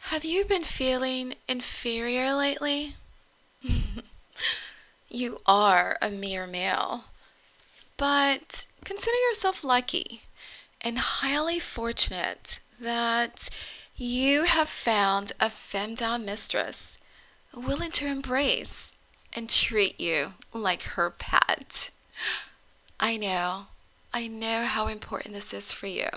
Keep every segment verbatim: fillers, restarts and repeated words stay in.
Have you been feeling inferior lately? You are a mere male, but consider yourself lucky and highly fortunate that you have found a femdom mistress willing to embrace and treat you like her pet. I know, I know how important this is for you.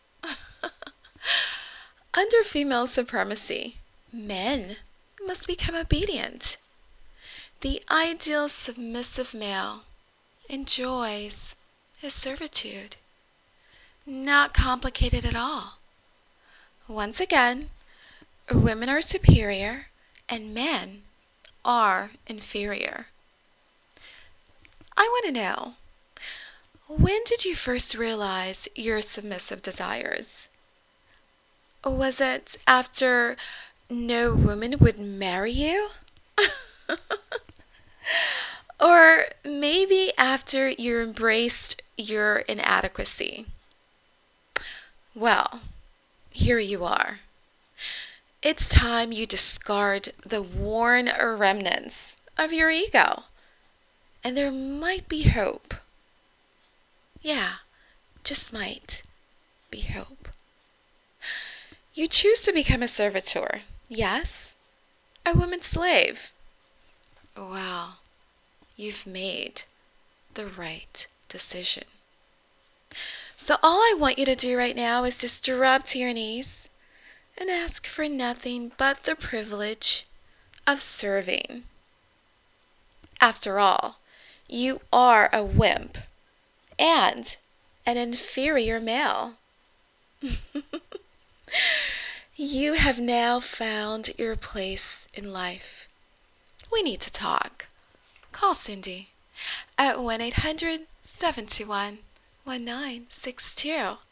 Under female supremacy, men must become obedient. The ideal submissive male enjoys his servitude. Not complicated at all. Once again, women are superior and men are inferior. I want to know, when did you first realize your submissive desires? Was it after no woman would marry you? Or maybe after you embraced your inadequacy? Well, here you are. It's time you discard the worn remnants of your ego. And there might be hope. Yeah, just might be hope. You choose to become a servitor. Yes, a woman's slave. Well, you've made the right decision. So all I want you to do right now is just drop to your knees and ask for nothing but the privilege of serving. After all, you are a wimp and an inferior male. You have now found your place in life. We need to talk. Call Cindy at one eight hundred, seven two one, one nine six two.